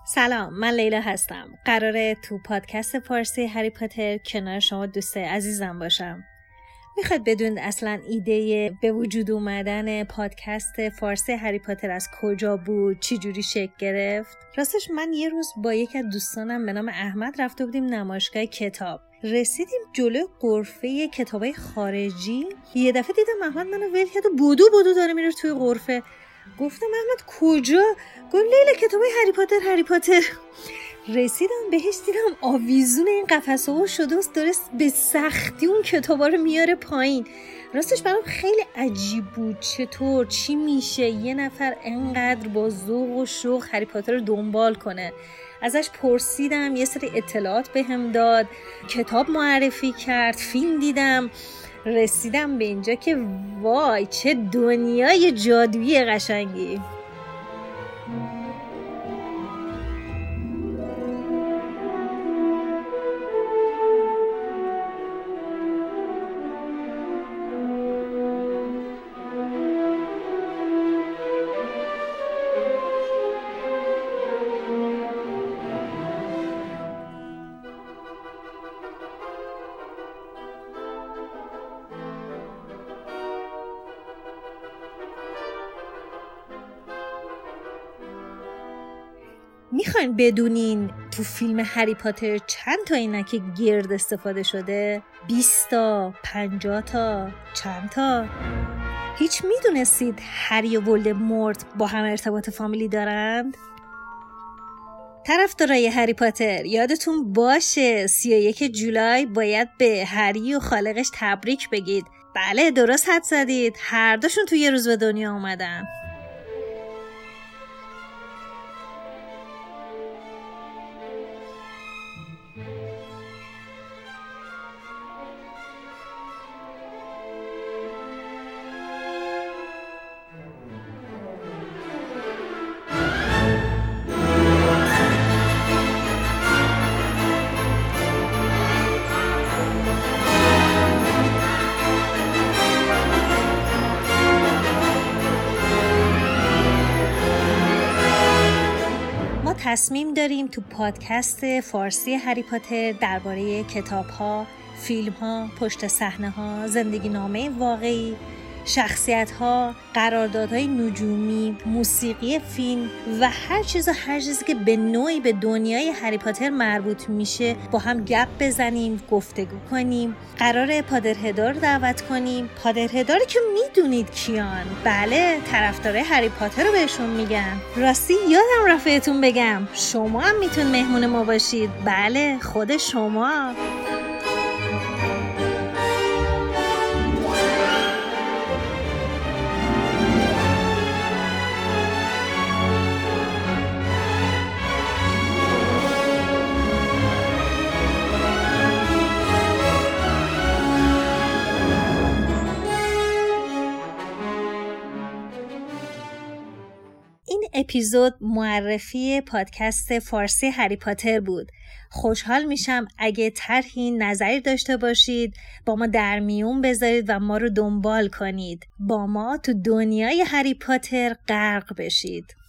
سلام، من لیلا هستم. قراره تو پادکست فارسی هری پاتر کنار شما دوست عزیزم باشم. میخواد بدون اصلا ایده به وجود اومدن پادکست فارسی هری پاتر از کجا بود، چی جوری شکل گرفت؟ راستش من یه روز با یک از دوستانم به نام احمد رفته بودیم نمایشگاه کتاب. رسیدیم جلوی غرفه کتابای خارجی. یه دفعه دیدم احمد منو ول کرد و بدو داره میره توی غرفه. گفتم احمد کجا؟ گفت لیلا کتابای هری پاتر. رسیدم بهش دیدم آویزون این قفسه‌ها شده است، داره به سختی اون کتابا رو میاره پایین. راستش برام خیلی عجیب بود چطور چی میشه یه نفر انقدر با ذوق و شوق هری پاتر رو دنبال کنه. ازش پرسیدم، یه سری اطلاعات بهم داد، کتاب معرفی کرد، فیلم دیدم. رسیدم به اینجا که وای چه دنیای جادویی قشنگی. میخواین بدونین تو فیلم هری پاتر چند تا عینک گرد استفاده شده؟ 20 تا، 50 تا، چند تا؟ هیچ میدونستید هری و ولدمورت با هم ارتباط فامیلی دارند؟ طرفدارای هری پاتر یادتون باشه 31 جولای باید به هری و خالقش تبریک بگید. بله درست حد زدید، هر دوشون تو یه روز به دنیا اومدن. تصمیم داریم تو پادکست فارسی هری پاتر درباره کتاب‌ها، فیلم‌ها، پشت صحنه‌ها، زندگی نامه واقعی، شخصیت‌ها، قراردادهای نجومی، موسیقی فیلم و هر چیزی که به نوعی به دنیای هری پاتر مربوط میشه با هم گپ بزنیم، گفتگو کنیم. قراره پادرهدا رو دعوت کنیم. پادرهدا که میدونید کیان؟ بله، طرفدارای هری پاتر رو بهشون میگن. راستی یادم رفت بهتون بگم شما هم میتون مهمون ما باشید. بله، خود شما. اپیزود معرفی پادکست فارسی هری پاتر بود. خوشحال میشم اگه طرحی نظری داشته باشید با ما در میون بذارید و ما رو دنبال کنید. با ما تو دنیای هری پاتر غرق بشید.